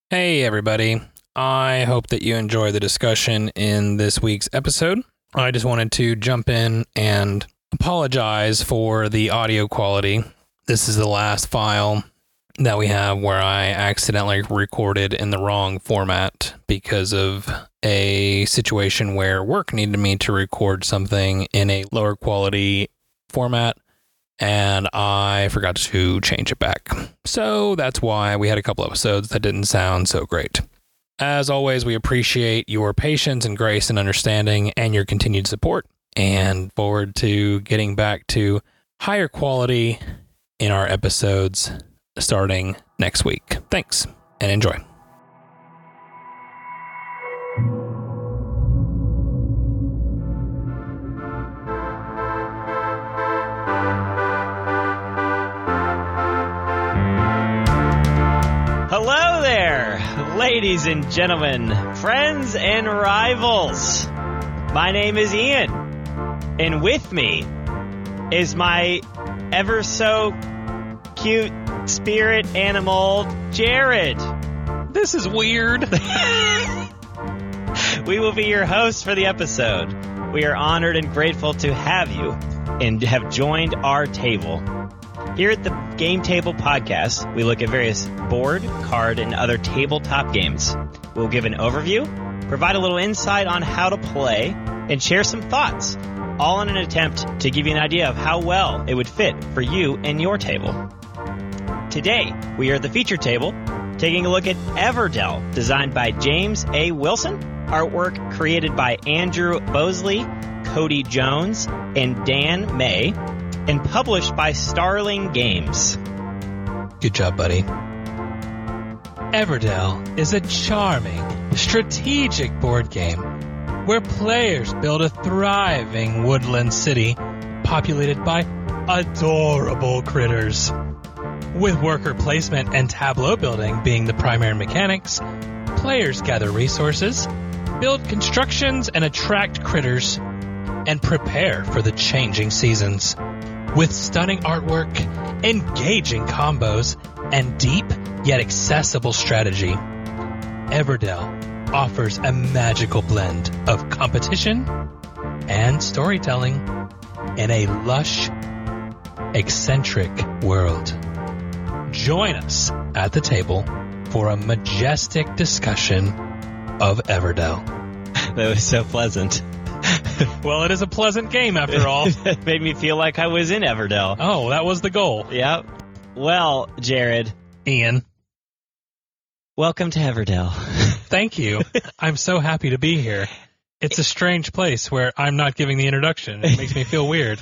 Hey, everybody. I hope that you enjoy the discussion in this week's episode. I just wanted to jump in and apologize for the audio quality. This is the last file that we have where I accidentally recorded in the wrong format because of a situation where work needed me to record something in a lower quality format, and I forgot to change it back. So that's why we had a couple episodes that didn't sound so great. As always, we appreciate your patience and grace and understanding and your continued support, and forward to getting back to higher quality in our episodes starting next week. Thanks and enjoy. Hello there, ladies and gentlemen, friends and rivals. My name is Ian, and with me is my ever so cute spirit animal, Jared. This is weird. We will be your hosts for the episode. We are honored and grateful to have you and have joined our table. Here at the Game Table Podcast, we look at various board, card, and other tabletop games. We'll give an overview, provide a little insight on how to play, and share some thoughts, all in an attempt to give you an idea of how well it would fit for you and your table. Today, we are at the feature table, taking a look at Everdell, designed by James A. Wilson, artwork created by Andrew Bosley, Cody Jones, and Dan May, and published by Starling Games. Good job, buddy. Everdell is a charming, strategic board game where players build a thriving woodland city populated by adorable critters. With worker placement and tableau building being the primary mechanics, players gather resources, build constructions, and attract critters, and prepare for the changing seasons. With stunning artwork, engaging combos, and deep yet accessible strategy, Everdell offers a magical blend of competition and storytelling in a lush, eccentric world. Join us at the table for a majestic discussion of Everdell. That was so pleasant. Well, it is a pleasant game after all. It made me feel like I was in Everdell. Oh, that was the goal. Yep. Well, Jared. Ian. Welcome to Everdell. Thank you. I'm so happy to be here. It's a strange place where I'm not giving the introduction. It makes me feel weird.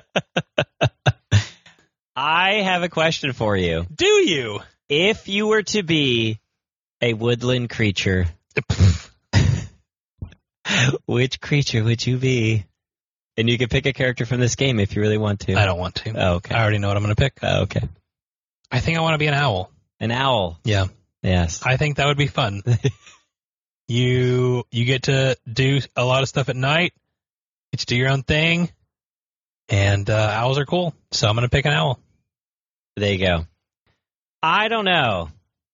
I have a question for you. Do you? If you were to be a woodland creature, which creature would you be? And you can pick a character from this game if you really want to. I don't want to. Oh, okay. I already know what I'm going to pick. Oh, okay. I think I want to be an owl. An owl. Yeah. Yes. I think that would be fun. You get to do a lot of stuff at night. Get to do your own thing. And owls are cool. So I'm going to pick an owl. There you go. I don't know.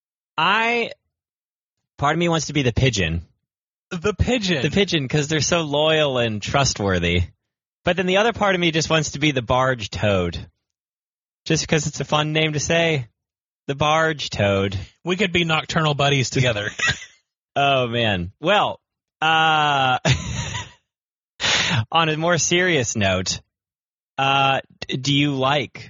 Part of me wants to be the pigeon. The pigeon. The pigeon, because they're so loyal and trustworthy. But then the other part of me just wants to be the barge toad. Just because it's a fun name to say. The barge toad. We could be nocturnal buddies together. Oh, man. Well, on a more serious note, do you like...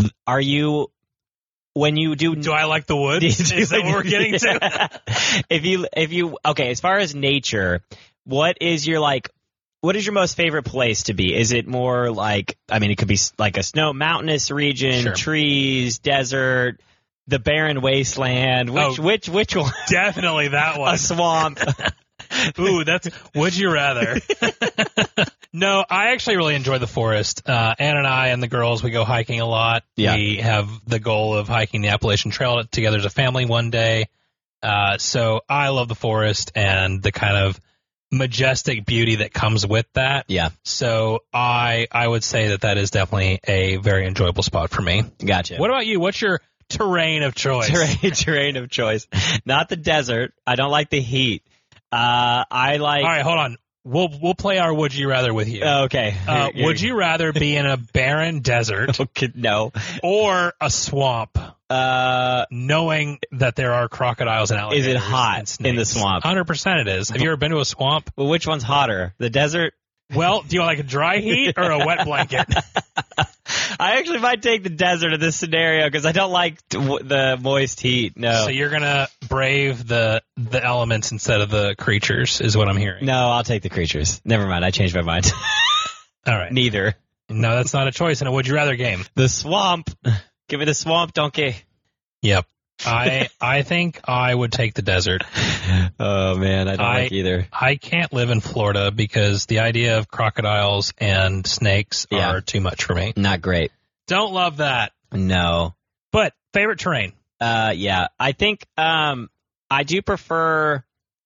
When you do I like the woods? Is that what we're getting to? Okay, as far as nature, what is your most favorite place to be? Is it more like, it could be like a mountainous region, Sure. Trees, desert, the barren wasteland, which one? Definitely that one. A swamp. Ooh, that's would you rather? No, I actually really enjoy the forest. Ann and I and the girls, we go hiking a lot. Yeah. We have the goal of hiking the Appalachian Trail together as a family one day. So I love the forest and the kind of majestic beauty that comes with that. Yeah. So I would say that is definitely a very enjoyable spot for me. Gotcha. What about you? What's your terrain of choice. Terrain of choice. Not the desert. I don't like the heat. I like. All right, hold on. We'll play our Would You Rather with you. Okay. Would you rather be in a barren desert Okay, no. or a swamp, knowing that there are crocodiles and alligators? Is it hot in the swamp? 100% it is. Have you ever been to a swamp? Well, which one's hotter? The desert? Well, do you like a dry heat or a wet blanket? I actually might take the desert in this scenario because I don't like the moist heat. No. So you're going to brave the elements instead of the creatures is what I'm hearing. No, I'll take the creatures. Never mind. I changed my mind. All right. Neither. No, that's not a choice in a Would You Rather game. The swamp. Give me the swamp, donkey. Yep. I think I would take the desert. Oh, man. I don't like either. I can't live in Florida because the idea of crocodiles and snakes are too much for me. Not great. Don't love that. No. But favorite terrain? Yeah. I think I do prefer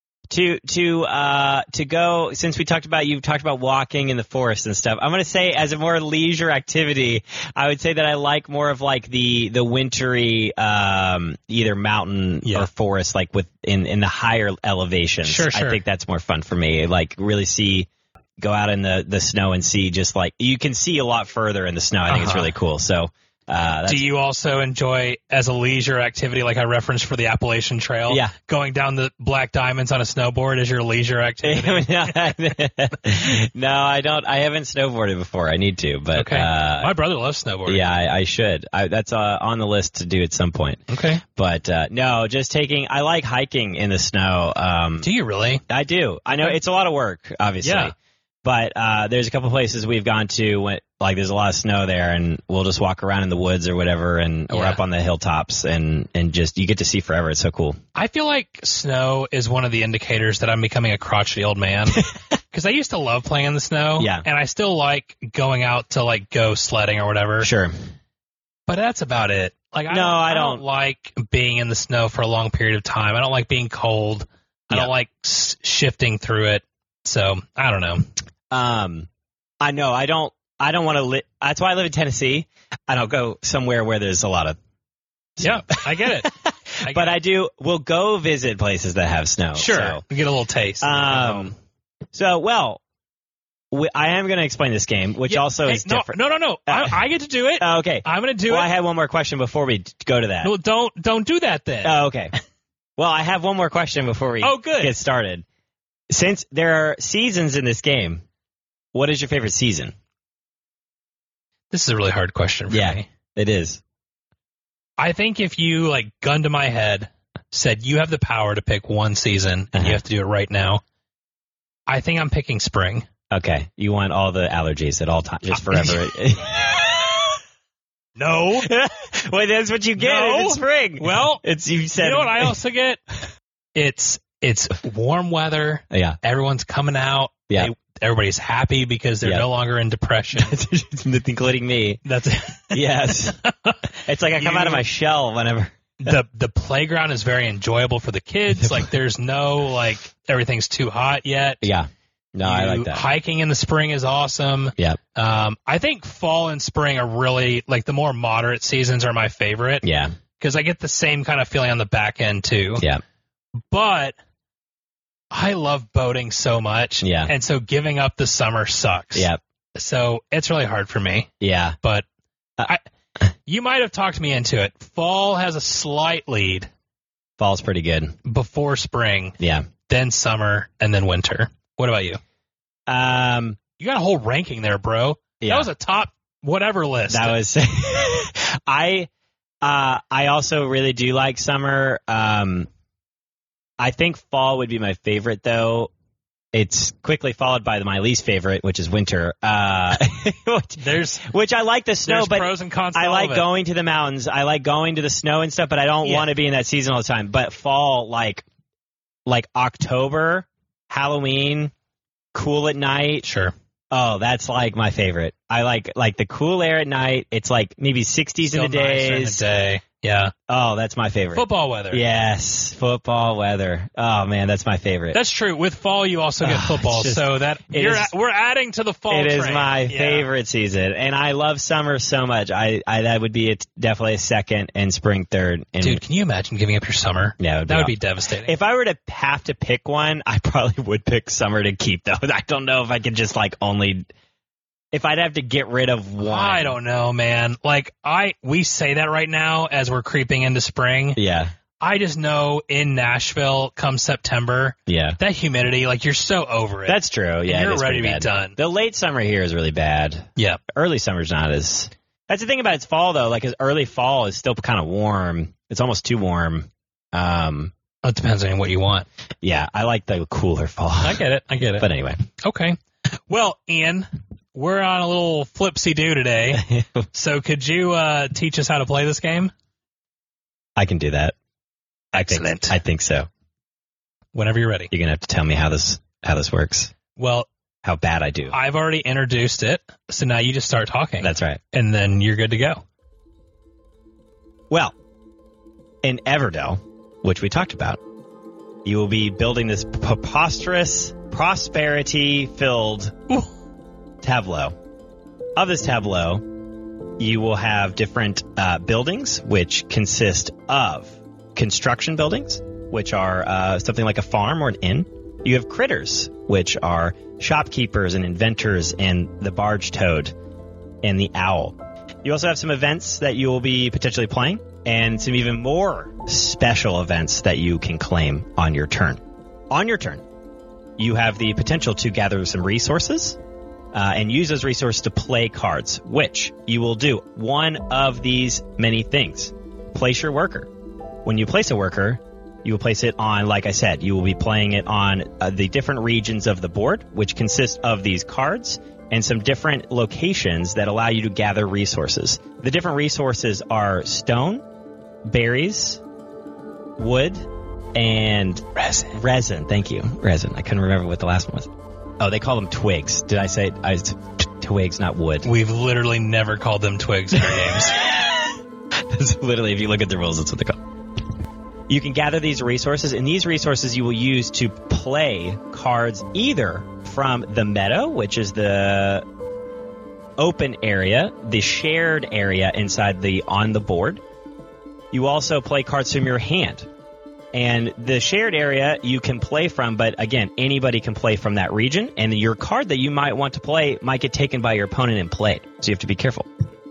to go, since you've talked about walking in the forest and stuff. I'm going to say as a more leisure activity, I would say that I like more of like the wintry either mountain or forest, like in the higher elevations. Sure. I think that's more fun for me. Like really go out in the snow and see, just like you can see a lot further in the snow. I think it's really cool. So do you also enjoy as a leisure activity, like I referenced for the Appalachian Trail? Yeah. Going down the Black Diamonds on a snowboard as your leisure activity? No, I don't. I haven't snowboarded before. I need to, but okay. My brother loves snowboarding. Yeah, I should. That's on the list to do at some point. Okay. But no, just I like hiking in the snow. Do you really? I do. I know it's a lot of work, obviously. Yeah. But there's a couple places we've gone to when, like, there's a lot of snow there, and we'll just walk around in the woods or whatever, and we're up on the hilltops, and just you get to see forever. It's so cool. I feel like snow is one of the indicators that I'm becoming a crotchety old man. Because I used to love playing in the snow, and I still like going out to like go sledding or whatever. Sure. But that's about it. Like, I don't like being in the snow for a long period of time. I don't like being cold. I don't like shifting through it. So I don't know. I know. I don't want to live. That's why I live in Tennessee. I don't go somewhere where there's a lot of snow. Yeah, I get it. But I do. We'll go visit places that have snow. Sure. So. Get a little taste. I am going to explain this game, which also is different. No. I get to do it. Okay. I'm going to do it. Well, I had one more question before we go to that. No, don't do that then. Oh, okay. Well, I have one more question before we get started. Since there are seasons in this game, what is your favorite season? This is a really hard question for me. It is. I think if you, like, gun to my head, said you have the power to pick one season and you have to do it right now, I think I'm picking spring. Okay. You want all the allergies at all times, just forever. No. Well, that's what you get in spring. Well, you said. You know what I also get? It's warm weather. Yeah. Everyone's coming out. Yeah. Everybody's happy because they're no longer in depression. Including me. That's it. Yes. It's like I come out of my shell whenever. The playground is very enjoyable for the kids. Like, there's no, like, everything's too hot yet. Yeah. No, I like that. Hiking in the spring is awesome. Yeah. I think fall and spring are really, like, the more moderate seasons are my favorite. Yeah. Because I get the same kind of feeling on the back end, too. Yeah. But I love boating so much. Yeah. And so giving up the summer sucks. Yeah. So it's really hard for me. Yeah. But you might have talked me into it. Fall has a slight lead. Fall's pretty good. Before spring. Yeah. Then summer, and then winter. What about you? You got a whole ranking there, bro. Yeah. That was a top whatever list. That was I also really do like summer. I think fall would be my favorite, though. It's quickly followed by my least favorite, which is winter. Which I like the snow, but pros and cons to I all like of it. going to the mountains. I like going to the snow and stuff, but I don't want to be in that season all the time. But fall, like October, Halloween, cool at night. Sure. Oh, that's like my favorite. I like the cool air at night. It's like maybe 60s in the days. Yeah. Oh, that's my favorite. Football weather. Yes, football weather. Oh man, that's my favorite. That's true. With fall, you also get football, it's just- so that we're adding to the fall. It is train. my Yeah. favorite season, and I love summer so much. I that would be definitely a second, and spring third. And Dude, can you imagine giving up your summer? Yeah, that would be devastating. If I were to have to pick one, I probably would pick summer to keep, though. I don't know if I could just if I'd have to get rid of one. I don't know, man. Like we say that right now as we're creeping into spring. Yeah. I just know in Nashville, come September, that humidity, like you're so over it. That's true. Yeah, and you're it is ready to pretty be bad. done. The late summer here is really bad. Yeah. Early summer's not as. That's the thing about its fall, though. Like, his early fall is still kind of warm. It's almost too warm. It depends on what you want. Yeah, I like the cooler fall. I get it. But anyway. Okay. Well, Ian, we're on a little flipsy-do today. So could you teach us how to play this game? I can do that. Excellent. I think so. Whenever you're ready. You're going to have to tell me how this works. Well, how bad I do. I've already introduced it, so now you just start talking. That's right. And then you're good to go. Well, in Everdell, which we talked about, you will be building this preposterous, prosperity-filled tableau. Of this tableau, you will have different buildings, which consist of construction buildings, which are something like a farm or an inn. You have critters, which are shopkeepers and inventors and the barge toad and the owl. You also have some events that you will be potentially playing and some even more special events that you can claim on your turn. On your turn, you have the potential to gather some resources and use those resources to play cards, which you will do one of these many things. Place your worker. When you place a worker, you will place it on, like I said, you will be playing it on the different regions of the board, which consist of these cards and some different locations that allow you to gather resources. The different resources are stone, berries, wood, and resin. Thank you. Resin. I couldn't remember what the last one was. Oh, they call them twigs. Did I say twigs, not wood? We've literally never called them twigs in our games. That's literally, if you look at the rules, that's what they call them. You can gather these resources, and these resources you will use to play cards either from the meadow, which is the open area, the shared area inside on the board. You also play cards from your hand. And the shared area you can play from, but again, anybody can play from that region, and your card that you might want to play might get taken by your opponent and played. So you have to be careful.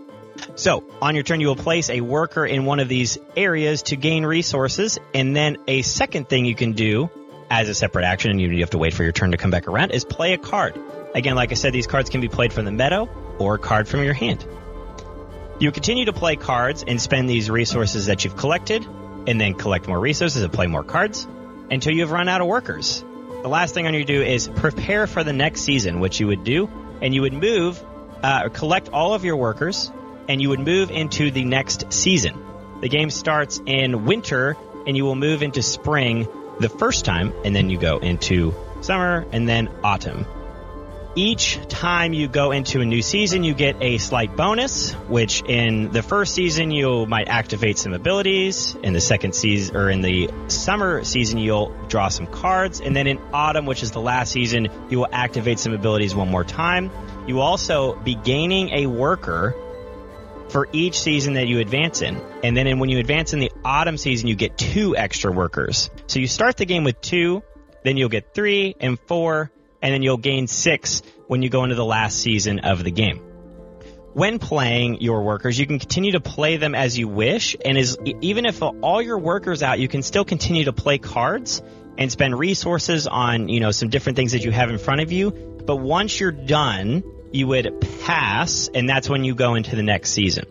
So, on your turn, you will place a worker in one of these areas to gain resources, and then a second thing you can do as a separate action, and you have to wait for your turn to come back around, is play a card. Again, like I said, these cards can be played from the meadow or a card from your hand. You continue to play cards and spend these resources that you've collected, and then collect more resources and play more cards until you have run out of workers. The last thing on your do is prepare for the next season, which you would do, and you would collect all of your workers, and you would move into the next season. The game starts in winter, and you will move into spring the first time, and then you go into summer, and then autumn. Each time you go into a new season, you get a slight bonus, which in the first season, you might activate some abilities. In the second season, or in the summer season, you'll draw some cards. And then in autumn, which is the last season, you will activate some abilities one more time. You will also be gaining a worker for each season that you advance in. And then when you advance in the autumn season, you get 2 extra workers. So you start the game with 2, then you'll get 3 and 4, and then you'll gain 6 when you go into the last season of the game. When playing your workers, you can continue to play them as you wish, and even if all your workers out, you can still continue to play cards and spend resources on, some different things that you have in front of you. But once you're done, you would pass, and that's when you go into the next season.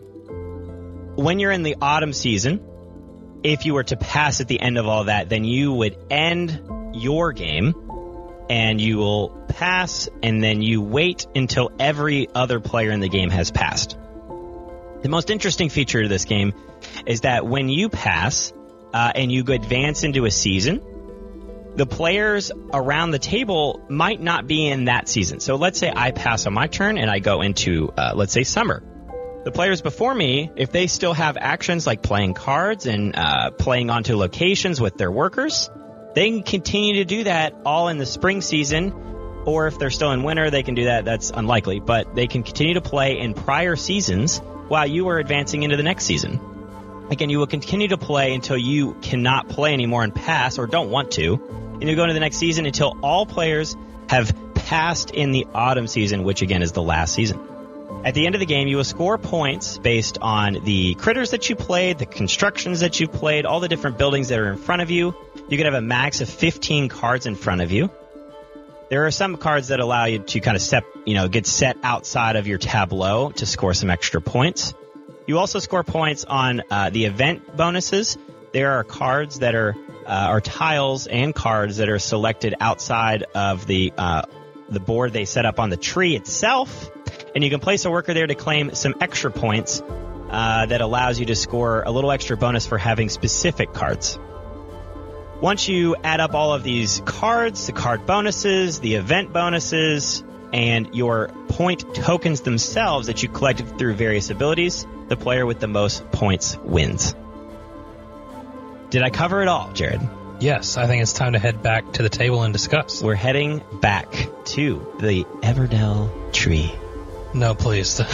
When you're in the autumn season, if you were to pass at the end of all that, then you would end your game, and you will pass, and then you wait until every other player in the game has passed. The most interesting feature of this game is that when you pass and you advance into a season, the players around the table might not be in that season. So let's say I pass on my turn and I go into, let's say, summer. The players before me, if they still have actions like playing cards and playing onto locations with their workers, they can continue to do that all in the spring season. Or if they're still in winter, they can do that. That's unlikely. But they can continue to play in prior seasons while you are advancing into the next season. Again, you will continue to play until you cannot play anymore and pass or don't want to. And you go into the next season until all players have passed in the autumn season, which again is the last season. At the end of the game, you will score points based on the critters that you played, the constructions that you played, all the different buildings that are in front of you. You can have a max of 15 cards in front of you. There are some cards that allow you to kind of get set outside of your tableau to score some extra points. You also score points on the event bonuses. There are cards that are tiles and cards that are selected outside of the board they set up on the tree itself. And you can place a worker there to claim some extra points that allows you to score a little extra bonus for having specific cards. Once you add up all of these cards, the card bonuses, the event bonuses, and your point tokens themselves that you collected through various abilities, the player with the most points wins. Did I cover it all, Jared? Yes, I think it's time to head back to the table and discuss. We're heading back to the Everdell tree. No, please. Sorry,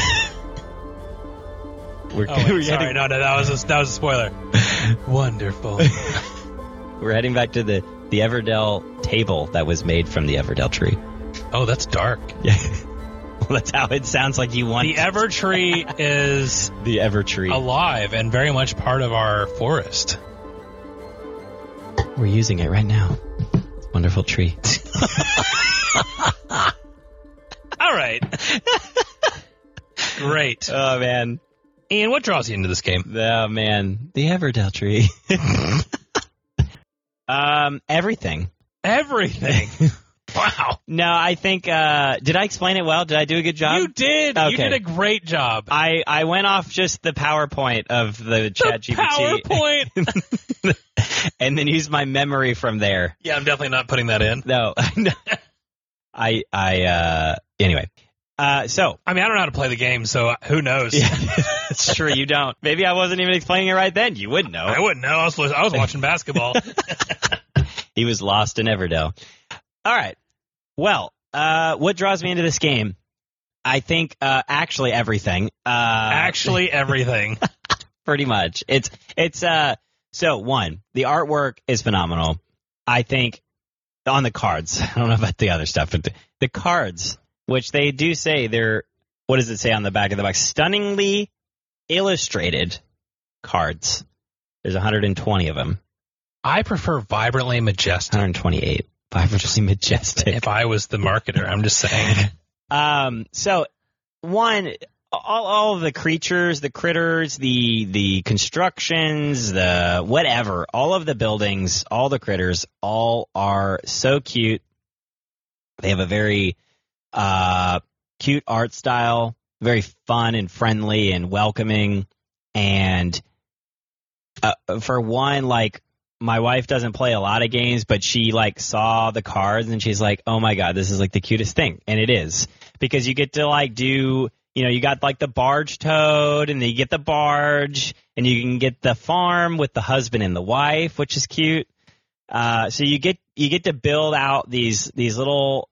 no, that was a spoiler. Wonderful. We're heading back to the Everdell table that was made from the Everdell tree. Oh, that's dark. Yeah. Well, that's how it sounds like you want the Evertree is the Evertree alive and very much part of our forest. We're using it right now. Wonderful tree. All right. Great. Oh, man. Ian, what draws you into this game? Oh, man. The Everdell tree. Everything. Everything. Wow. No, I think, did I explain it well? Did I do a good job? You did. Okay. You did a great job. I went off just the PowerPoint of the ChatGPT. PowerPoint. And then used my memory from there. Yeah, I'm definitely not putting that in. No. Anyway. So. I mean, I don't know how to play the game, so who knows? Yeah, it's true, you don't. Maybe I wasn't even explaining it right then. You wouldn't know. I wouldn't know. I was watching basketball. He was lost in Everdell. All right. Well, what draws me into this game? I think actually everything. Actually everything. Pretty much. So one, the artwork is phenomenal. I think on the cards. I don't know about the other stuff, but the cards, which they do say they're, what does it say on the back of the box? Stunningly illustrated cards. There's 120 of them. I prefer vibrantly majestic. 128. Vibrantly majestic. If I was the marketer, I'm just saying. So one, all of the creatures, the critters, the constructions, the whatever, all of the buildings, all the critters, all are so cute. They have a very cute art style, very fun and friendly and welcoming. And for one, like, my wife doesn't play a lot of games, but she like saw the cards and she's like, "Oh my God, this is like the cutest thing." And it is, because you get to like do, you got like the barge toad, and then you get the barge, and you can get the farm with the husband and the wife, which is cute. So you get to build out these little,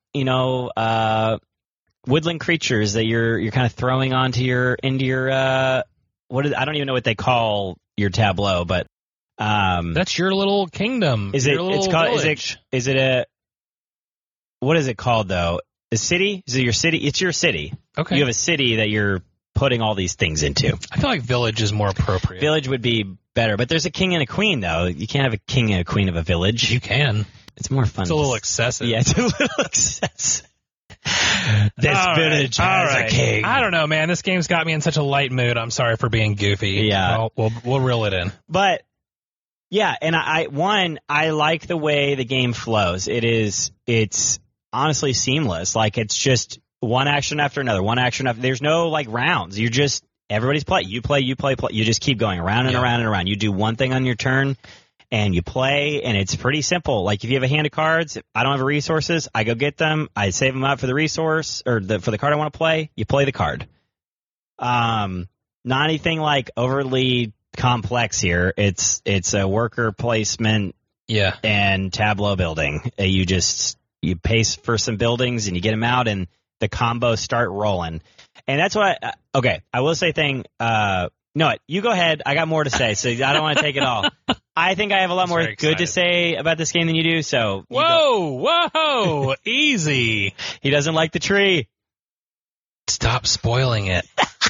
woodland creatures that you're kind of throwing into your I don't even know what they call your tableau, but that's your little kingdom. Is it? It's called. Village. Is it a? What is it called though? A city? Is it your city? It's your city. Okay. You have a city that you're putting all these things into. I feel like village is more appropriate. Village would be better, but there's a king and a queen though. You can't have a king and a queen of a village. You can. It's more fun. It's a little excessive. Yeah, it's a little excessive. This village has a king. I don't know, man. This game's got me in such a light mood. I'm sorry for being goofy. Yeah. We'll reel it in. But yeah, and I like the way the game flows. It's honestly seamless. Like, it's just one action after another, one action after. There's no like rounds. You're just, everybody's play. You play. You just keep going around and around and around. You do one thing on your turn, and you play, and it's pretty simple. Like, if you have a hand of cards, I don't have resources, I go get them. I save them up for the resource or for the card I want to play. You play the card. Not anything like overly complex here. It's a worker placement Yeah. and tableau building. You pay for some buildings and you get them out and the combos start rolling. And that's what I will say no, you go ahead. I got more to say, so I don't want to take it all. I think I have a lot more good to say about this game than you do, so. Whoa, easy. He doesn't like the tree. Stop spoiling it.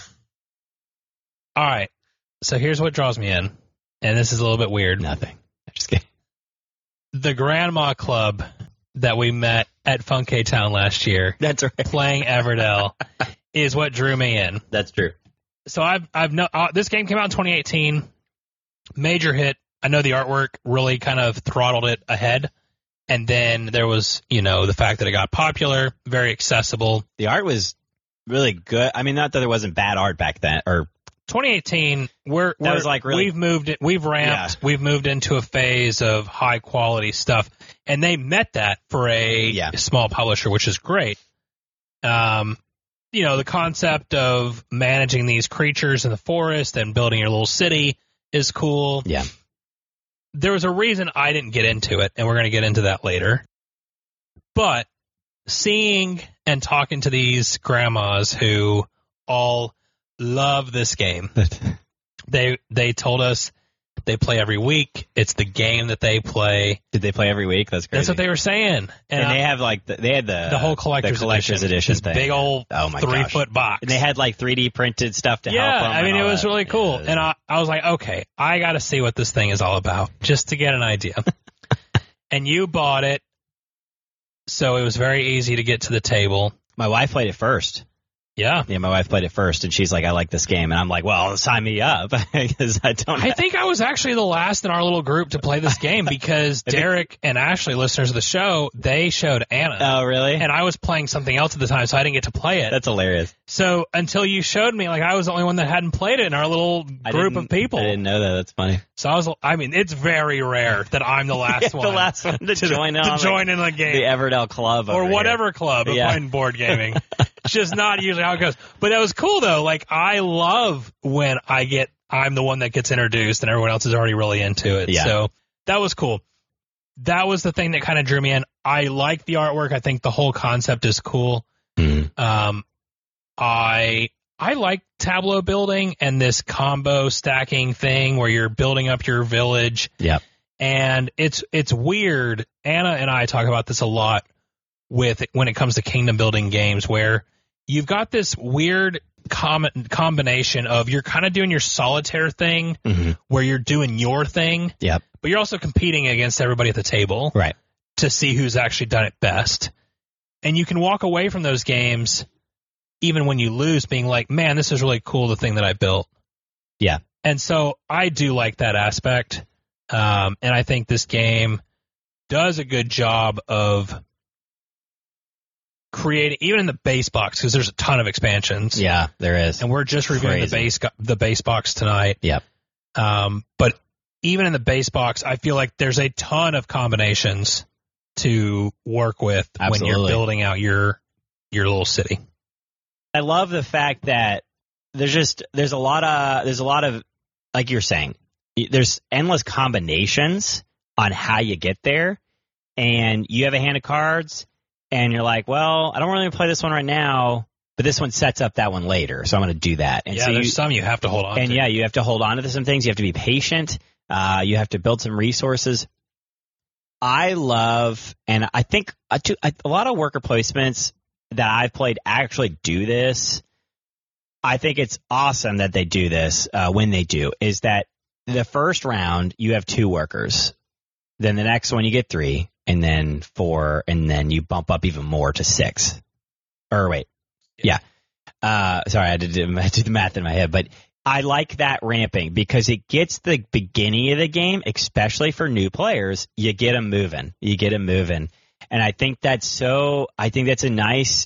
All right, so here's what draws me in, and this is a little bit weird. Nothing. I'm just kidding. The Grandma Club that we met at Funkay Town last year, That's right. playing Everdell, is what drew me in. That's true. So this game came out in 2018, major hit. I know the artwork really kind of throttled it ahead, and then there was, the fact that it got popular, very accessible. The art was really good. I mean, not that there wasn't bad art back then, or 2018, we've ramped, we've moved into a phase of high quality stuff, and they met that for a small publisher, which is great. The concept of managing these creatures in the forest and building your little city is cool. Yeah. There was a reason I didn't get into it, and we're going to get into that later. But seeing and talking to these grandmas who all love this game, they told us they play every week. It's the game that they play. Did they play every week? That's crazy. That's what they were saying. And they have the whole collector's edition this thing. big old 3-foot box. And they had 3D printed stuff to help them. I mean, it was really cool. And I was like, okay, I got to see what this thing is all about just to get an idea. And you bought it, so it was very easy to get to the table. My wife played it first. Yeah. Yeah, my wife played it first, and she's like, I like this game. And I'm like, well, sign me up. Because I think I was actually the last in our little group to play this game because Derek and Ashley, listeners of the show, they showed Anna. Oh, really? And I was playing something else at the time, so I didn't get to play it. That's hilarious. So until you showed me, I was the only one that hadn't played it in our little group of people. I didn't know that. That's funny. So it's very rare that I'm the last one. The last one to join in the game. The Everdell Club. Or whatever club of playing board gaming. It's just not usually how it goes. But that was cool, though. I love when I'm the one that gets introduced and everyone else is already really into it. Yeah. So that was cool. That was the thing that kind of drew me in. I like the artwork. I think the whole concept is cool. Mm. I like tableau building and this combo stacking thing where you're building up your village. Yeah. And it's weird. Anna and I talk about this a lot when it comes to kingdom building games where you've got this weird combination of you're kind of doing your solitaire thing where you're doing your thing. Yep. But you're also competing against everybody at the table. Right. To see who's actually done it best. And you can walk away from those games even when you lose being like, man, this is really cool, the thing that I built. Yeah. And so I do like that aspect. And I think this game does a good job of creating, even in the base box, because there's a ton of expansions. Yeah, there is. And we're just reviewing the base box tonight. Yep. But even in the base box, I feel like there's a ton of combinations to work with when you're building out your little city. I love the fact that there's a lot of like you're saying, there's endless combinations on how you get there, and you have a hand of cards, and you're like, well, I don't really play this one right now, but this one sets up that one later, so I'm going to do that. And so there's some you have to hold on to. And you have to hold on to some things. You have to be patient. You have to build some resources. I love, and I think a lot of worker placements that I've played actually do this. I think it's awesome that they do this when they do, is that the first round you have 2 workers. Then the next one you get 3, and then 4, and then you bump up even more to 6. Or wait. Yeah. Sorry, I had to do the math in my head, but I like that ramping because it gets the beginning of the game, especially for new players, you get them moving. And I think that's a nice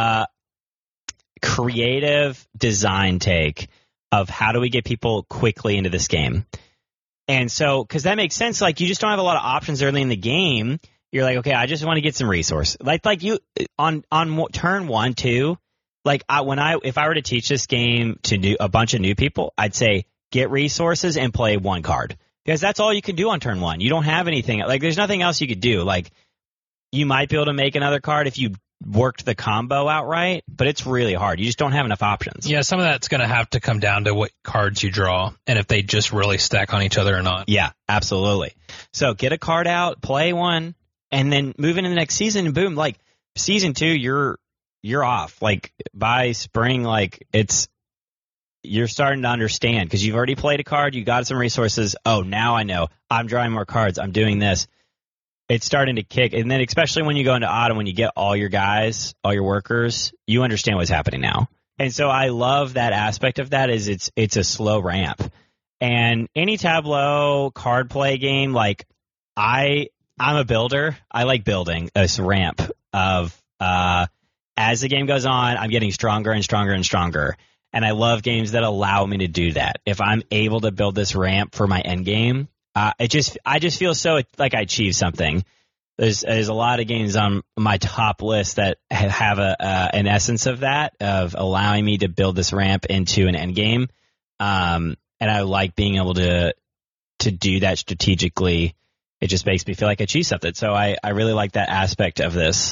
creative design take of how do we get people quickly into this game. And so, because that makes sense, like you just don't have a lot of options early in the game. You're like, okay, I just want to get some resource. Like you on turn 1, 2, like if I were to teach this game to a bunch of new people, I'd say get resources and play one card, because that's all you can do on turn one. You don't have anything, like there's nothing else you could do. Like you might be able to make another card if you worked the combo out right, but it's really hard. You just don't have enough options. Yeah, some of that's going to have to come down to what cards you draw and if they just really stack on each other or not. Yeah, absolutely. So get a card out, play one, and then move into the next season, and boom, like season 2, you're off. Like by spring, like you're starting to understand because you've already played a card, you got some resources. Oh, now I know. I'm drawing more cards. I'm doing this. It's starting to kick. And then especially when you go into autumn, when you get all your guys, all your workers, you understand what's happening now. And so I love that aspect of that is it's a slow ramp. And any Tableau card play game, like I'm a builder. I like building this ramp of as the game goes on, I'm getting stronger and stronger and stronger. And I love games that allow me to do that. If I'm able to build this ramp for my end game, I just feel so like I achieved something. There's a lot of games on my top list that have an essence of that, of allowing me to build this ramp into an end game. And I like being able to do that strategically. It just makes me feel like I achieved something. So I really like that aspect of this.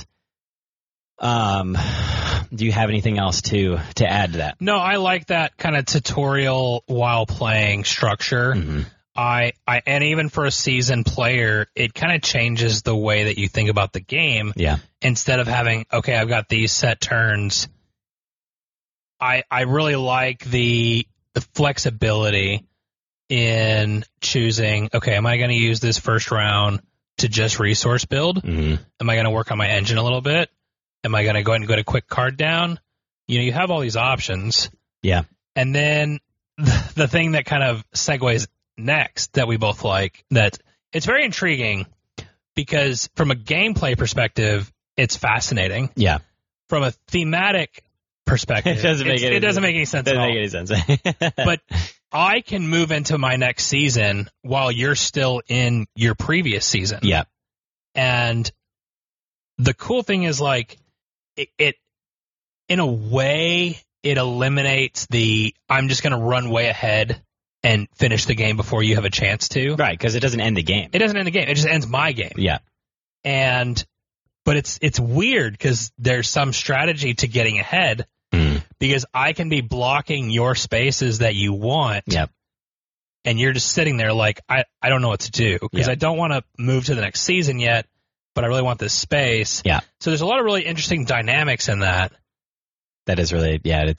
Do you have anything else to add to that? No, I like that kind of tutorial while playing structure. Mm-hmm. And even for a seasoned player, it kind of changes the way that you think about the game. Yeah. Instead of having, okay, I've got these set turns. I really like the flexibility in choosing, okay, am I going to use this first round to just resource build? Mm-hmm. Am I going to work on my engine a little bit? Am I going to go ahead and get a quick card down? You have all these options. Yeah. And then the thing that kind of segues next that we both like, that it's very intriguing because from a gameplay perspective, it's fascinating. Yeah. From a thematic perspective, it doesn't make any sense. Doesn't make any sense. But I can move into my next season while you're still in your previous season. Yeah. And the cool thing is, like, it in a way, it eliminates I'm just going to run way ahead and finish the game before you have a chance to. Right, because it doesn't end the game. It doesn't end the game. It just ends my game. Yeah. But it's weird because there's some strategy to getting ahead because I can be blocking your spaces that you want. Yep. And you're just sitting there like, I don't know what to do because I don't want to move to the next season yet, but I really want this space. Yeah. So there's a lot of really interesting dynamics in that. That is really, yeah,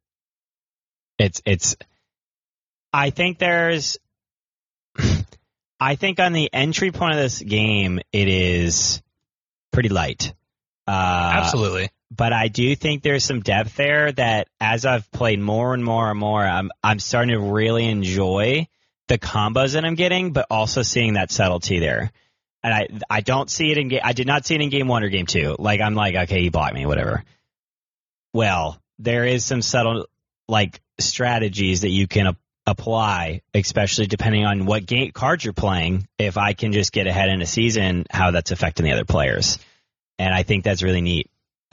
it's I think on the entry point of this game, it is pretty light. Absolutely. But I do think there's some depth there that as I've played more and more and more, I'm starting to really enjoy the combos that I'm getting, but also seeing that subtlety there. And I don't see it in game. I did not see it in game 1 or game 2. Like, I'm like, okay, you blocked me, whatever. Well, there is some subtle, like, strategies that you can apply, especially depending on what cards you're playing. If I can just get ahead in a season, how that's affecting the other players. And I think that's really neat.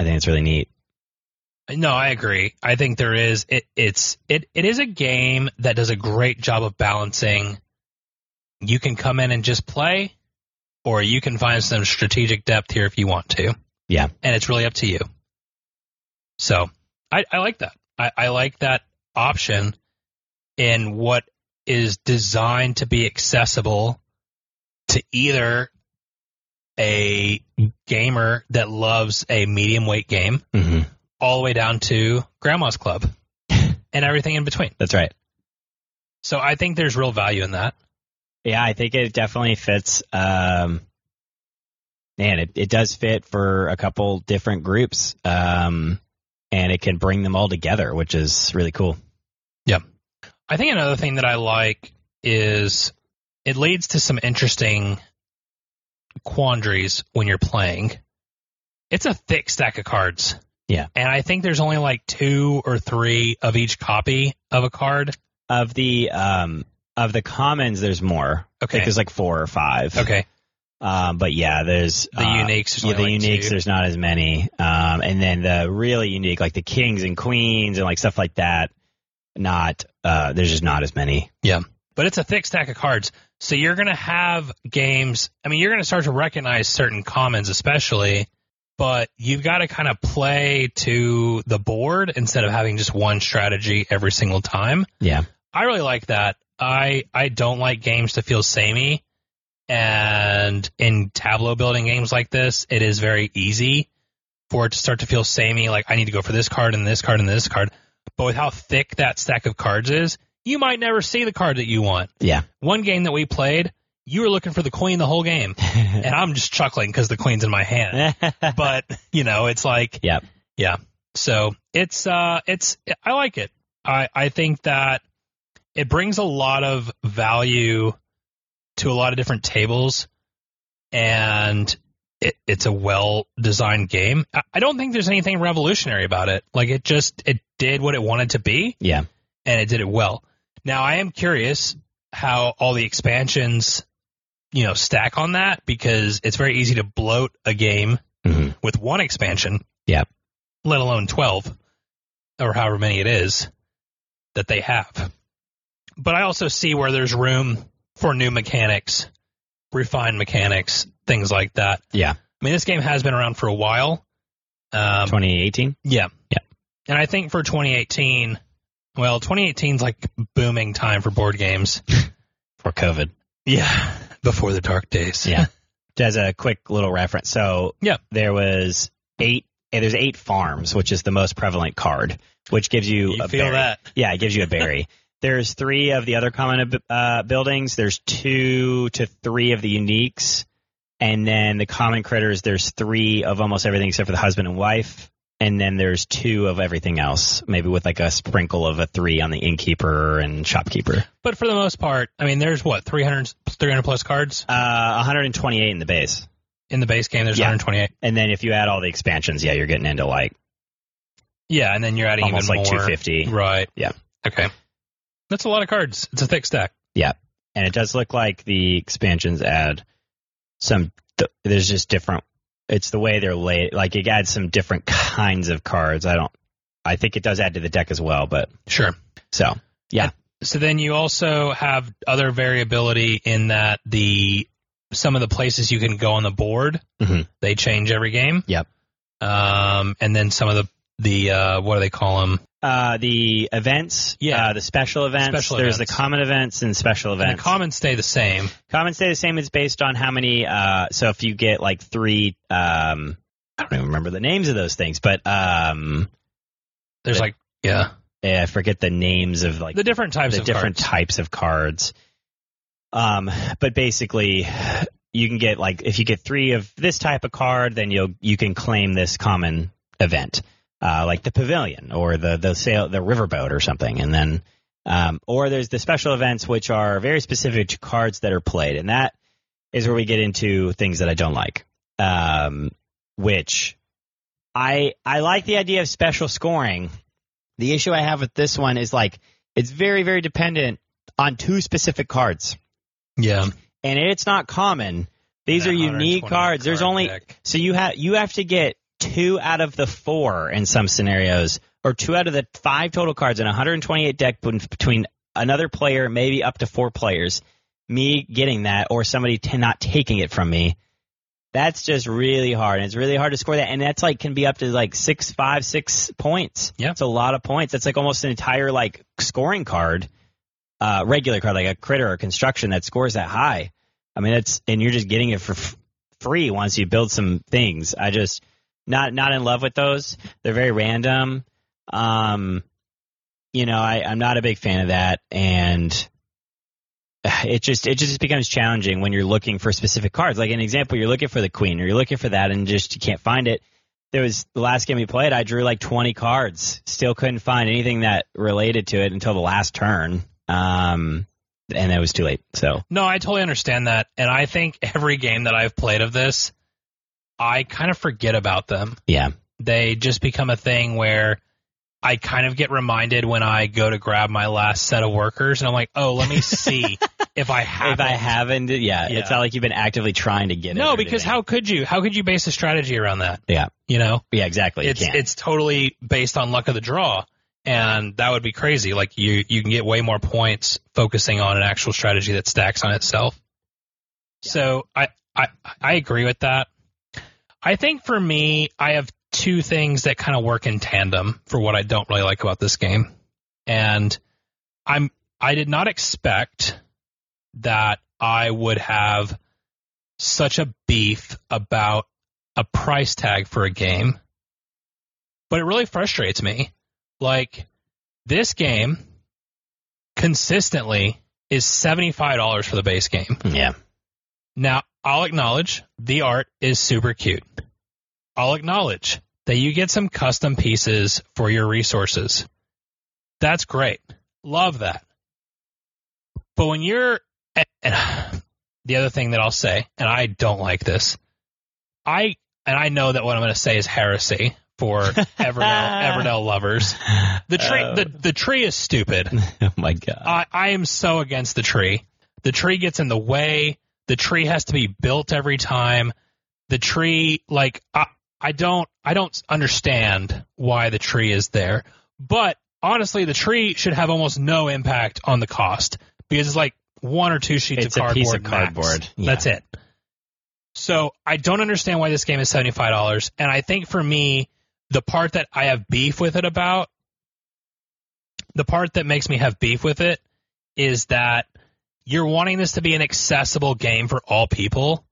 No, I agree. I think there is. It is a game that does a great job of balancing. You can come in and just play, or you can find some strategic depth here if you want to. Yeah. And it's really up to you. So I like that. I like that option in what is designed to be accessible to either a gamer that loves a medium weight game all the way down to Grandma's Club and everything in between. That's right. So I think there's real value in that. Yeah, I think it definitely fits. It does fit for a couple different groups, and it can bring them all together, which is really cool. Yeah. I think another thing that I like is it leads to some interesting quandaries when you're playing. It's a thick stack of cards. Yeah. And I think there's only like 2 or 3 of each copy of a card. Of the commons, there's more. Okay. I think there's like 4 or 5. Okay. But yeah, there's The uniques. Yeah, the only like uniques. 2. There's not as many. And then the really unique, like the kings and queens and like stuff like that. There's just not as many. Yeah. But it's a thick stack of cards. So you're going to have games. I mean, you're going to start to recognize certain commons, especially, but you've got to kind of play to the board instead of having just one strategy every single time. Yeah. I really like that. I don't like games to feel samey. And in tableau building games like this, it is very easy for it to start to feel samey. Like, I need to go for this card and this card and this card. But with how thick that stack of cards is, you might never see the card that you want. Yeah. One game that we played, you were looking for the queen the whole game. And I'm just chuckling because the queen's in my hand. But, it's like, Yep. yeah. So I like it. I think that it brings a lot of value to a lot of different tables, and it's a well-designed game. I don't think there's anything revolutionary about it. Like, it did what it wanted to be. Yeah. And it did it well. Now, I am curious how all the expansions, stack on that, because it's very easy to bloat a game with one expansion. Yeah. Let alone 12 or however many it is that they have. But I also see where there's room for new mechanics, refined mechanics, things like that. Yeah. I mean, this game has been around for a while. 2018? Yeah. Yeah. And I think for 2018, 2018 is like booming time for board games. For COVID. Yeah. Before the dark days. Yeah. As a quick little reference. So yeah, there's 8 farms, which is the most prevalent card, which gives you a feel berry. that. Yeah, it gives you a berry. There's 3 of the other common buildings. There's 2 to 3 of the uniques. And then the common critters, there's 3 of almost everything except for the husband and wife. And then there's 2 of everything else, maybe with like a sprinkle of a 3 on the innkeeper and shopkeeper. But for the most part, I mean, there's 300 plus cards? 128 in the base. In the base game, there's 128. And then if you add all the expansions, you're getting into like... Yeah, and then you're adding almost even like more. 250. Right. Yeah. Okay. That's a lot of cards. It's a thick stack. Yeah. And it does look like the expansions add there's just different, it's the way they're laid, like it adds some different kinds of cards. I think it does add to the deck as well, but. Sure. So, yeah. So then you also have other variability in that some of the places you can go on the board, they change every game. Yep. And then some of the what do they call them? The events, the special events. There's the common events and special events. And the commons stay the same. Commons stay the same. It's based on how many. So if you get like 3, I don't even remember the names of those things, but there's I forget the names of like the different types of types of cards. But basically, you can get like if you get 3 of this type of card, then you can claim this common event. Like the pavilion or the riverboat or something. And then, or there's the special events, which are very specific to cards that are played. And that is where we get into things that I don't like, which I like the idea of special scoring. The issue I have with this one is like, it's very, very dependent on 2 specific cards. Yeah. And it's not common. These are unique cards. There's only, deck. So you have to get 2 out of the 4 in some scenarios, or 2 out of the 5 total cards in a 128 deck between another player, maybe up to 4 players. Me getting that, or somebody not taking it from me, that's just really hard. And it's really hard to score that, and that's like can be up to like 6 points. Yeah, it's a lot of points. That's like almost an entire like scoring card, regular card like a critter or construction that scores that high. I mean, and you're just getting it for free once you build some things. Not in love with those. They're very random. I'm not a big fan of that, and it just becomes challenging when you're looking for specific cards. Like an example, you're looking for the queen, or you're looking for that, and just you can't find it. There was the last game we played. I drew like 20 cards, still couldn't find anything that related to it until the last turn. And it was too late. So no, I totally understand that, and I think every game that I've played of this, I kind of forget about them. Yeah. They just become a thing where I kind of get reminded when I go to grab my last set of workers, and I'm like, oh, let me see if I haven't. If I haven't, yeah, it's not like you've been actively trying to get it. No, because how could you? How could you base a strategy around that? Yeah. You know? Yeah, exactly. It's totally based on luck of the draw, and that would be crazy. Like, you can get way more points focusing on an actual strategy that stacks on itself. Yeah. So I agree with that. I think for me, I have two things that kind of work in tandem for what I don't really like about this game. And I did not expect that I would have such a beef about a price tag for a game, but it really frustrates me. Like, this game consistently is $75 for the base game. Yeah. Now, I'll acknowledge the art is super cute. I'll acknowledge that you get some custom pieces for your resources. That's great. Love that. But when you're... And the other thing that I'll say, and I don't like this, I know that what I'm going to say is heresy for Everdell lovers. The tree is stupid. Oh my God. I am so against the tree. The tree gets in the way. The tree has to be built every time. The tree, like, I don't understand why the tree is there. But honestly, the tree should have almost no impact on the cost because it's like 1 or 2 sheets of cardboard. It's a piece of cardboard. Yeah. That's it. So I don't understand why this game is $75. And I think for me, the part that I have beef with it about, the part that makes me have beef with it is that you're wanting this to be an accessible game for all people.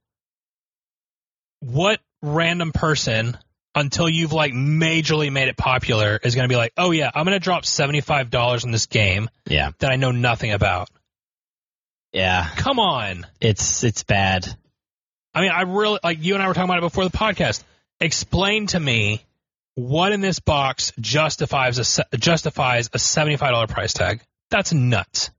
What random person, until you've like majorly made it popular, is going to be like, oh yeah, I'm going to drop $75 in this game that I know nothing about? Yeah. Come on. It's bad. I mean, I really, like, you and I were talking about it before the podcast. Explain to me what in this box justifies a $75 price tag. That's nuts.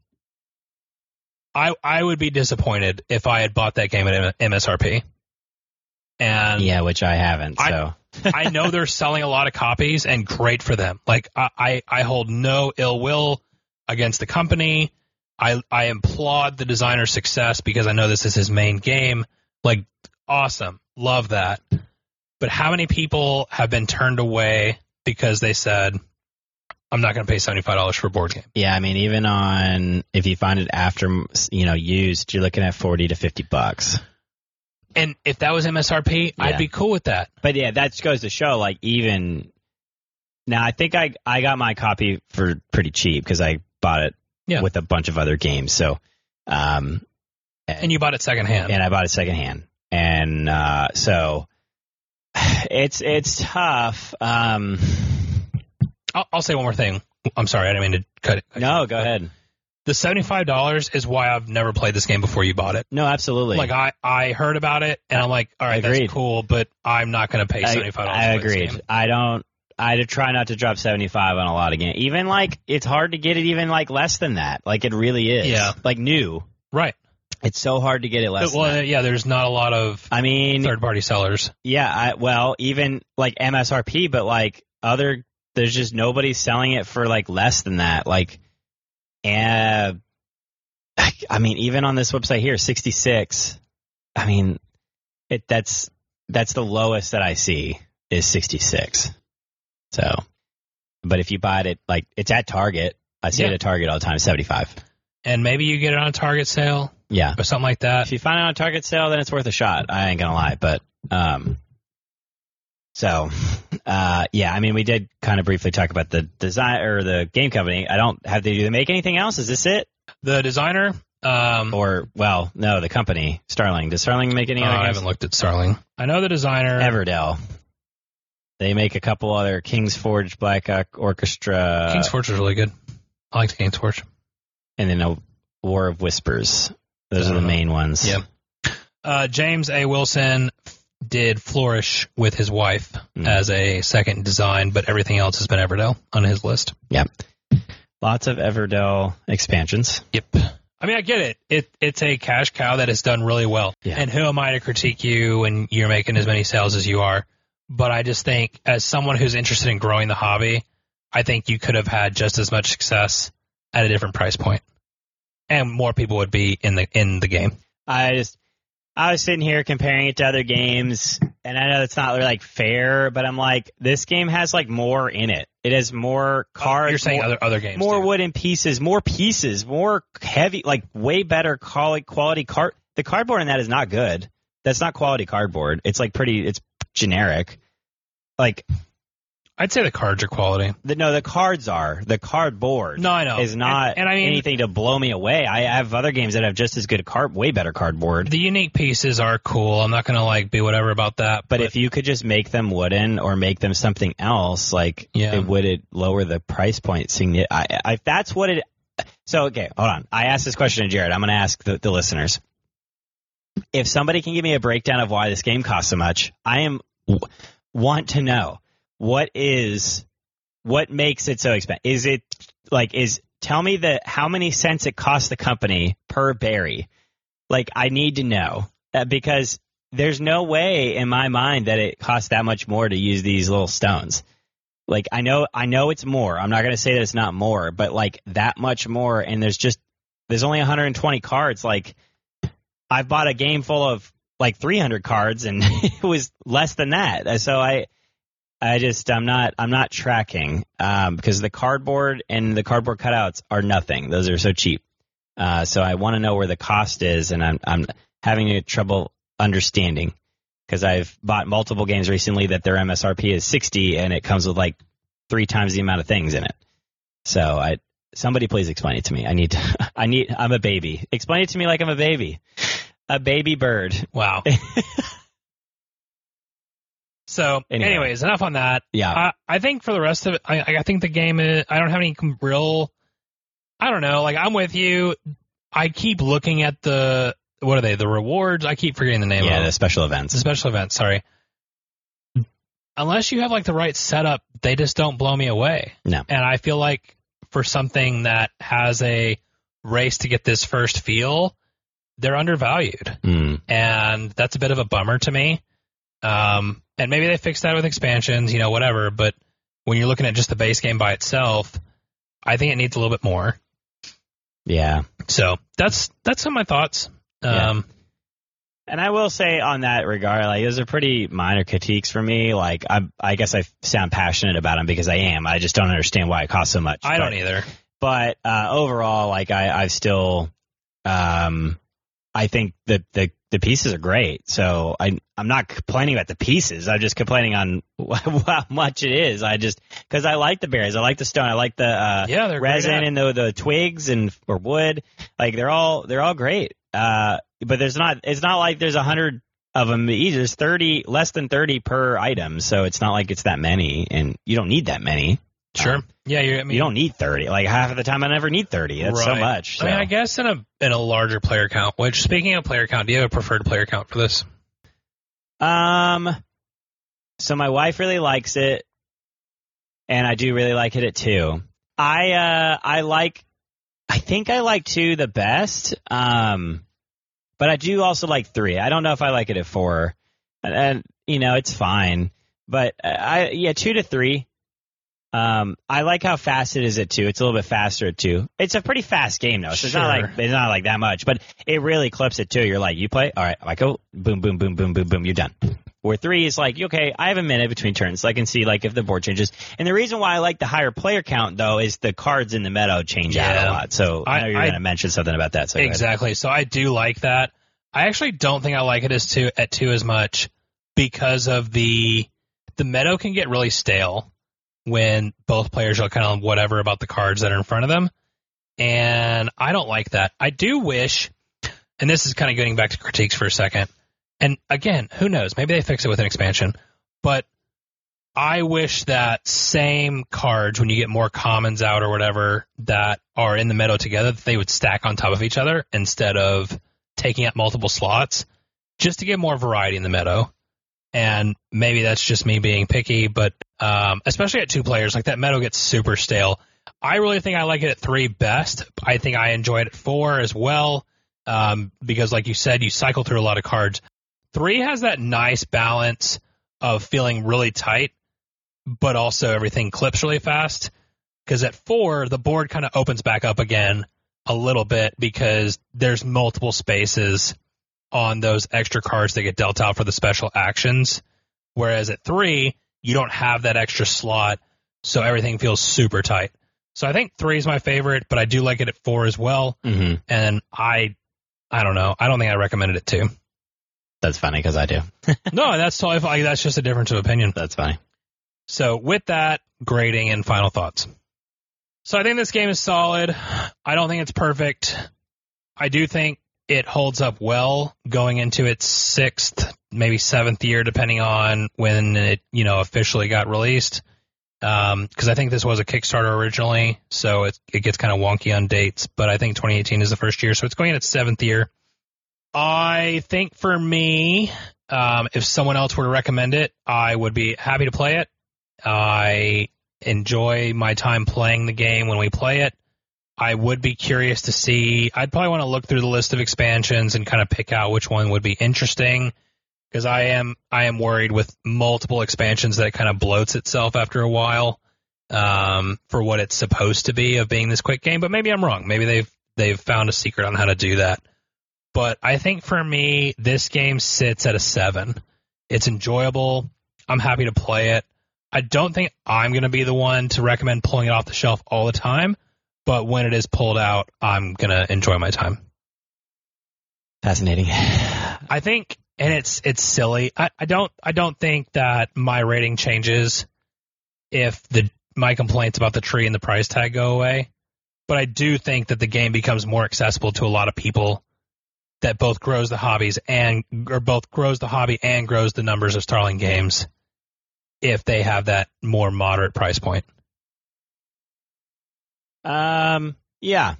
I would be disappointed if I had bought that game at MSRP. And yeah, which I haven't. So I know they're selling a lot of copies, and great for them. Like, I hold no ill will against the company. I applaud the designer's success because I know this is his main game. Like, awesome. Love that. But how many people have been turned away because they said, I'm not going to pay $75 for a board game? Yeah, I mean, even on, if you find it after, used, you're looking at $40 to $50. And if that was MSRP, I'd be cool with that. But yeah, that goes to show, like, even now, I think I got my copy for pretty cheap because I bought it with a bunch of other games. So, and you bought it secondhand. And I bought it secondhand. And so it's tough. I'll say one more thing. I'm sorry, I didn't mean to cut it. No, go ahead. The $75 is why I've never played this game before you bought it. No, absolutely. Like, I heard about it, and I'm like, all right, that's cool, but I'm not going to pay $75 I agreed. I try not to drop 75 on a lot of games. Even, like, it's hard to get it even, like, less than that. Like, it really is. Yeah. Like, new. Right. It's so hard to get it less than that. Yeah, there's not a lot of third-party sellers. Yeah, even, like, MSRP, but, like, there's just nobody selling it for, like, less than that. Like, and I mean, even on this website here, 66. I mean, that's the lowest that I see is 66. So, but if you buy it, like, it's at Target. I see it at Target all the time, 75. And maybe you get it on a Target sale. Yeah. Or something like that. If you find it on a Target sale, then it's worth a shot. I ain't gonna lie. But, yeah, I mean, we did kind of briefly talk about the design or the game company. Do they make anything else? Is this it? The designer? No, the company, Starling. Does Starling make any other games? I haven't looked at Starling. I know the designer. Everdell. They make a couple other King's Forge, Black Orchestra. King's Forge is really good. I like King's Forge. And then a War of Whispers. Those are the main ones. Yeah. James A. Wilson did Flourish with his wife as a second design, but everything else has been Everdell on his list. Yeah. Lots of Everdell expansions. Yep. I mean, I get it. It's a cash cow that has done really well. Yeah. And who am I to critique you when you're making as many sales as you are? But I just think, as someone who's interested in growing the hobby, I think you could have had just as much success at a different price point, and more people would be in the game. I was sitting here comparing it to other games, and I know it's not really like fair, but I'm like, this game has like more in it. It has more cards. You're saying other games, more too. wooden pieces, more heavy, like way better quality card. The cardboard in that is not good. That's not quality cardboard. It's like it's generic. Like, I'd say the cards are quality. The cards are. The cardboard No, I know. is not and I mean, anything to blow me away. I have other games that have just as good way better cardboard. The unique pieces are cool. I'm not going to like be whatever about that. But if you could just make them wooden or make them something else, like, would it lower the price point? That's what it. So, okay, hold on. I asked this question to Jared. I'm going to ask the listeners. If somebody can give me a breakdown of why this game costs so much, I want to know. What makes it so expensive? Is it tell me how many cents it costs the company per berry? Like, I need to know because there's no way in my mind that it costs that much more to use these little stones. Like, I know it's more. I'm not going to say that it's not more, but like that much more. And there's only 120 cards. Like, I've bought a game full of like 300 cards and it was less than that. So I'm not tracking because the cardboard and the cardboard cutouts are nothing. Those are so cheap. So I want to know where the cost is, and I'm having trouble understanding because I've bought multiple games recently that their MSRP is $60 and it comes with like 3 times the amount of things in it. So somebody please explain it to me. I'm a baby. Explain it to me like I'm a baby. A baby bird. Wow. So, anyways, enough on that. Yeah. I think for the rest of it, I think the game is, I don't have any real, I don't know, like, I'm with you. I keep looking at what are they, the rewards? I keep forgetting the name of them. Yeah, the special events. The special events, sorry. Unless you have, like, the right setup, they just don't blow me away. No. And I feel like for something that has a race to get this first feel, they're undervalued. And that's a bit of a bummer to me. And maybe they fix that with expansions, whatever. But when you're looking at just the base game by itself, I think it needs a little bit more. Yeah. So that's some of my thoughts. And I will say on that regard, like, those are pretty minor critiques for me. Like, I guess I sound passionate about them because I am. I just don't understand why it costs so much. I don't either. But overall, like, I still, I think that the pieces are great. So I'm not complaining about the pieces. I'm just complaining on how much it is. Because I like the berries. I like the stone. I like the resin and the twigs or wood. Like, they're all great. But it's not like there's 100 of them each. There's less than 30 per item. So it's not like it's that many, and you don't need that many. Sure. You don't need 30. Like, half of the time I never need 30. That's so much. So. I guess in a larger player count, which, speaking of player count, do you have a preferred player count for this? So my wife really likes it, and I do really like it at 2. I think I like 2 the best. But I do also like 3. I don't know if I like it at 4. And it's fine. But 2 to 3. I like how fast it is at 2. It's a little bit faster at 2. It's a pretty fast game though, so it's not like that much, but it really clips at 2. You're like, you play, all right, I go, boom, boom, boom, boom, boom, boom, you're done. Where 3 is like, okay, I have a minute between turns, so I can see like if the board changes. And the reason why I like the higher player count though is the cards in the meadow change out a lot. So I know you're going to mention something about that. So exactly. So I do like that. I actually don't think I like it at 2 as much because of the meadow can get really stale when both players are kind of whatever about the cards that are in front of them. And I don't like that. I do wish, and this is kind of getting back to critiques for a second, and again, who knows, maybe they fix it with an expansion, but I wish that same cards, when you get more commons out or whatever that are in the meadow together, that they would stack on top of each other instead of taking up multiple slots, just to get more variety in the meadow. And maybe that's just me being picky, but especially at 2 players, like that meadow gets super stale. I really think I like it at 3 best. I think I enjoy it at 4 as well, because like you said, you cycle through a lot of cards. 3 has that nice balance of feeling really tight, but also everything clips really fast. Because at 4, the board kind of opens back up again a little bit because there's multiple spaces on those extra cards that get dealt out for the special actions. Whereas at 3, you don't have that extra slot, so everything feels super tight. So I think 3 is my favorite, but I do like it at 4 as well. Mm-hmm. And I don't know. I don't think I recommended it too. That's funny because I do. No, that's totally. That's just a difference of opinion. That's funny. So with that, grading and final thoughts. So I think this game is solid. I don't think it's perfect. I do think it holds up well going into its 6th, maybe 7th year, depending on when it, officially got released. Because I think this was a Kickstarter originally, so it gets kind of wonky on dates. But I think 2018 is the first year, so it's going in its 7th year. I think for me, if someone else were to recommend it, I would be happy to play it. I enjoy my time playing the game when we play it. I would be curious to see. I'd probably want to look through the list of expansions and kind of pick out which one would be interesting, because I am worried with multiple expansions that it kind of bloats itself after a while for what it's supposed to be of being this quick game. But maybe I'm wrong. Maybe they've found a secret on how to do that. But I think for me, this game sits at a 7. It's enjoyable. I'm happy to play it. I don't think I'm going to be the one to recommend pulling it off the shelf all the time, but when it is pulled out, I'm going to enjoy my time. Fascinating. I think, and it's silly. I don't think that my rating changes if my complaints about the tree and the price tag go away, but I do think that the game becomes more accessible to a lot of people. That both grows the hobby and grows the numbers of Starling games if they have that more moderate price point. Yeah.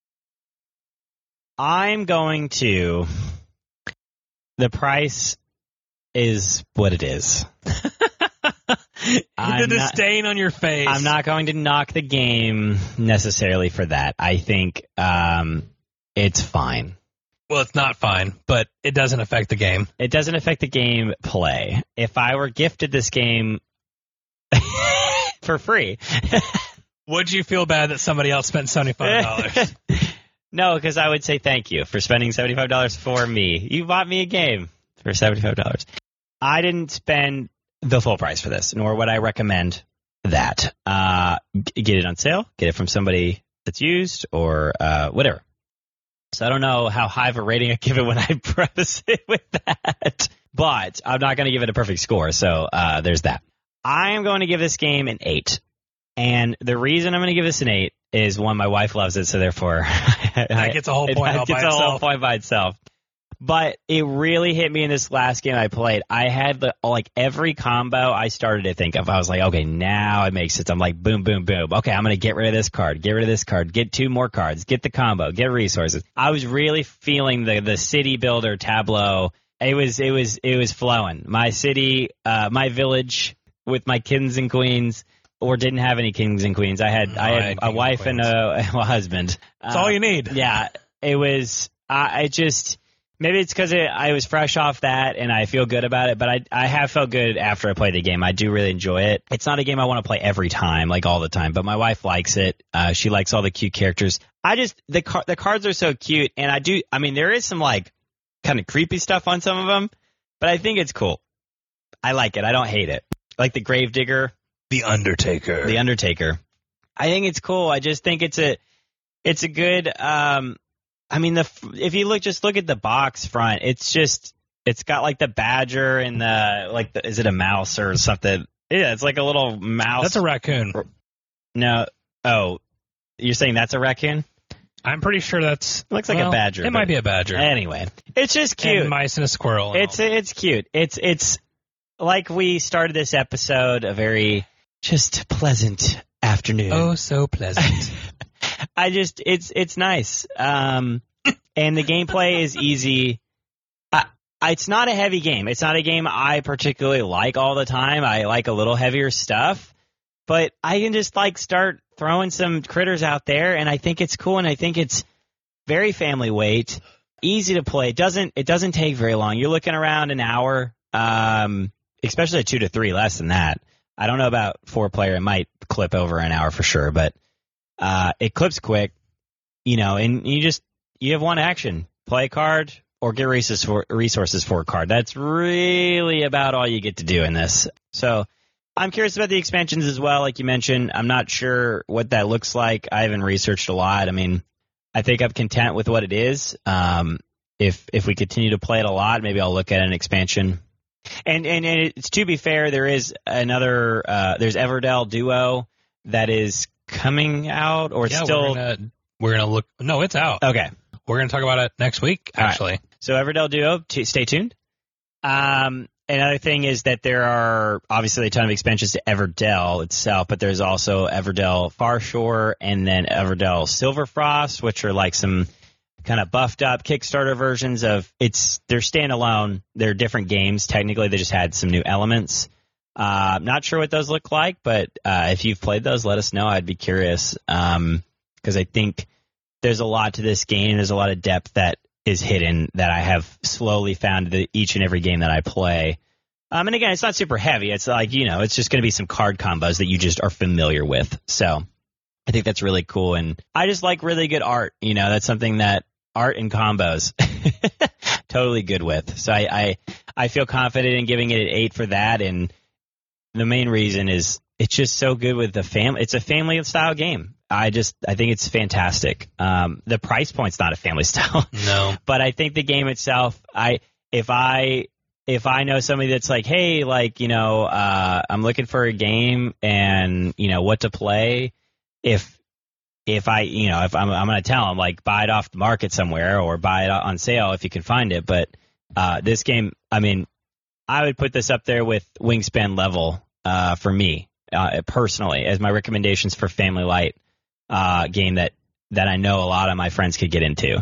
I'm going to. The price is what it is. The disdain on your face. I'm not going to knock the game necessarily for that. I think it's fine. Well, it's not fine, but it doesn't affect the game. It doesn't affect the game play. If I were gifted this game for free, would you feel bad that somebody else spent $75? No, because I would say thank you for spending $75 for me. You bought me a game for $75. I didn't spend the full price for this, nor would I recommend that. Get it on sale, get it from somebody that's used, or whatever. So I don't know how high of a rating I give it when I preface it with that. But I'm not going to give it a perfect score, so there's that. I am going to give this game an 8. And the reason I'm going to give this an 8 is, one, my wife loves it, so therefore that gets a whole point by itself. But it really hit me in this last game I played. I had every combo I started to think of. I was like, okay, now it makes sense. I'm like, boom, boom, boom. Okay, I'm going to get rid of this card, get 2 more cards, get the combo, get resources. I was really feeling the city builder tableau. It was flowing. My city, my village with my kings and queens, or didn't have any kings and queens. I had a wife and a husband. That's all you need. Yeah, it was. Maybe it's because I was fresh off that and I feel good about it, but I have felt good after I played the game. I do really enjoy it. It's not a game I want to play every time, like all the time, but my wife likes it. She likes all the cute characters. The cards are so cute, and there is some kind of creepy stuff on some of them, but I think it's cool. I like it. I don't hate it. Like the Gravedigger. The Undertaker. I think it's cool. I just think it's a good, if you look at the box front, it's got the badger and is it a mouse or something? Yeah, it's like a little mouse. That's a raccoon. No. Oh, you're saying that's a raccoon? I'm pretty sure that's... It looks like a badger. It might be a badger. Anyway, it's just cute. And mice and a squirrel. It's cute. It's like we started this episode, a very just pleasant afternoon. Oh, so pleasant. It's nice. And the gameplay is easy. It's not a heavy game. It's not a game I particularly like all the time. I like a little heavier stuff, but I can just start throwing some critters out there, and I think it's cool, and I think it's very family weight, easy to play. It doesn't take very long. You're looking around an hour, especially at 2 to 3, less than that. I don't know about 4-player. It might clip over an hour for sure, but it clips quick, and you have one action: play a card or get resources for a card. That's really about all you get to do in this. So I'm curious about the expansions as well. Like you mentioned, I'm not sure what that looks like. I haven't researched a lot. I mean, I think I'm content with what it is. If we continue to play it a lot, maybe I'll look at an expansion. And it's, to be fair, there is another. There's Everdell Duo that is coming out, or still. We're gonna look. No, it's out. Okay, we're gonna talk about it next week. Actually, right. So Everdell Duo, stay tuned. Another thing is that there are obviously a ton of expansions to Everdell itself, but there's also Everdell Farshore and then Everdell Silverfrost, which are like some kind of buffed up Kickstarter versions of they're standalone. They're different games. Technically, they just had some new elements. Not sure what those look like, but if you've played those, let us know. I'd be curious because I think there's a lot to this game. There's a lot of depth that is hidden that I have slowly found each and every game that I play. And again, it's not super heavy. It's like, it's just going to be some card combos that you just are familiar with. So I think that's really cool. And I just like really good art. That's something that art and combos totally good with. So I feel confident in giving it an 8 for that. And the main reason is it's just so good with the family. It's a family style game. I think it's fantastic. The price point's not a family style. No. But I think the game itself, if I know somebody that's like, hey, I'm looking for a game and, what to play, if I'm going to tell them, like, buy it off the market somewhere or buy it on sale if you can find it. But this game, I mean, I would put this up there with Wingspan Level for me personally as my recommendations for Family Light game that I know a lot of my friends could get into.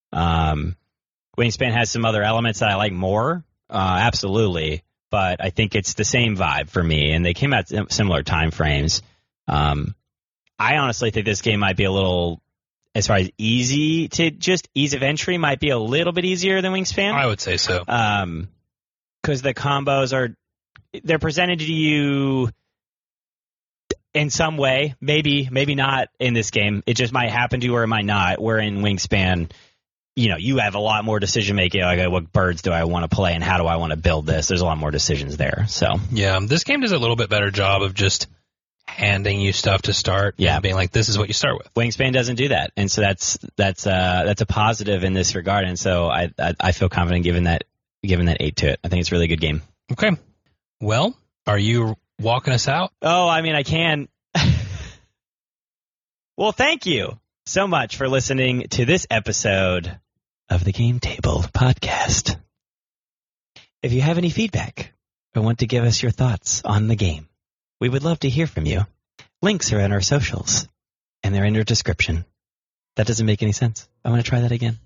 Wingspan has some other elements that I like more, absolutely, but I think it's the same vibe for me, and they came out similar time frames. I honestly think this game might be a little, as far as ease of entry, might be a little bit easier than Wingspan. I would say so. Because the combos they're presented to you in some way, maybe not in this game. It just might happen to you or it might not. Where in Wingspan, you have a lot more decision making. Like, what birds do I want to play and how do I want to build this? There's a lot more decisions there. So yeah, this game does a little bit better job of just handing you stuff to start. Yeah, and being like, this is what you start with. Wingspan doesn't do that, and so that's a positive in this regard. And so I feel confident giving that 8 to it. I think it's a really good game. Okay, well, are you walking us out? Oh, I mean, I can. Well, thank you so much for listening to this episode of the Game Table Podcast. If you have any feedback or want to give us your thoughts on the game, we would love to hear from you. Links are in our socials, and they're in your description. That doesn't make any sense. I want to try that again.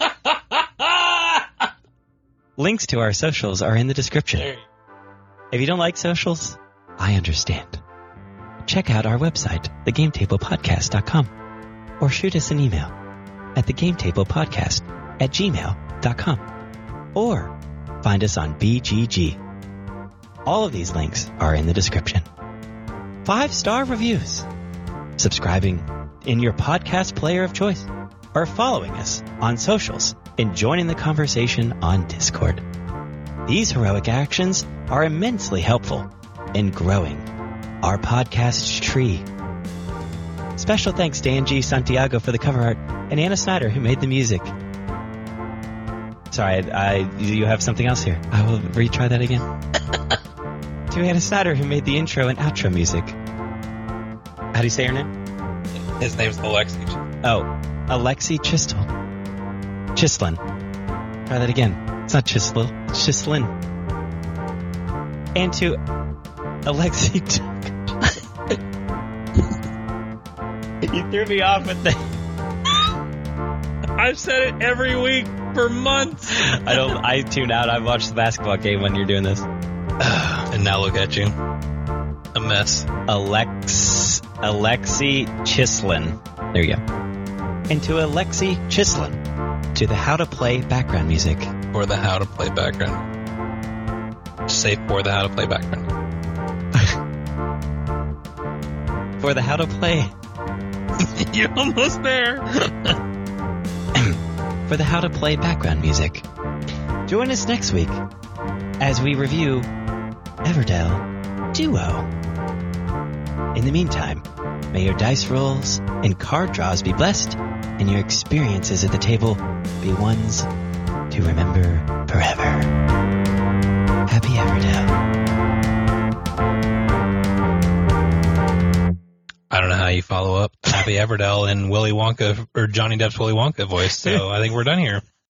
Links to our socials are in the description. If you don't like socials, I understand. Check out our website, thegametablepodcast.com, or shoot us an email at thegametablepodcast@gmail.com, or find us on BGG. All of these links are in the description. 5-star reviews, subscribing in your podcast player of choice, or following us on socials and joining the conversation on Discord. These heroic actions are immensely helpful in growing our podcast tree. Special thanks to Angie Santiago for the cover art and Anna Snyder who made the music. Sorry, you have something else here. I will retry that again. To Anna Snyder who made the intro and outro music. How do you say her name? His name's Alexi. Oh, Alexi Chistel. Chislin. Try that again. It's not Chisel, it's Chislin. And to Alexi... You threw me off with the... I've said it every week for months. I tune out. I watch the basketball game when you're doing this. And now look at you. A mess. Alexi Chislin. There you go. And to Alexi Chislin, to the How to Play background music. For the How to Play background. Just say for the How to Play background. for the How to Play. You're almost there. For the How to Play background music. Join us next week as we review Everdell Duo. In the meantime, may your dice rolls and card draws be blessed, and your experiences at the table be ones to remember forever. Happy Everdell. I don't know how you follow up Happy Everdell in Willy Wonka or Johnny Depp's Willy Wonka voice, so I think we're done here.